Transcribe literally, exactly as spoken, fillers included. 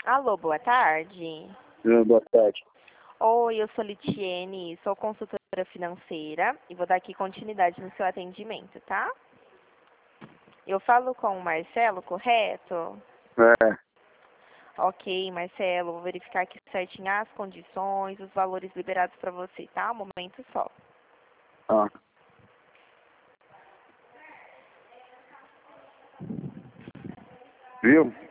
Alô, boa tarde. Ah, boa tarde. Oi, eu sou Litiene, sou consultora financeira e vou dar aqui continuidade no seu atendimento, tá? Eu falo com o Marcelo, correto? É, Ok, Marcelo, vou verificar aqui certinho as condições, os valores liberados para você, tá? Um momento só. ah. Viu?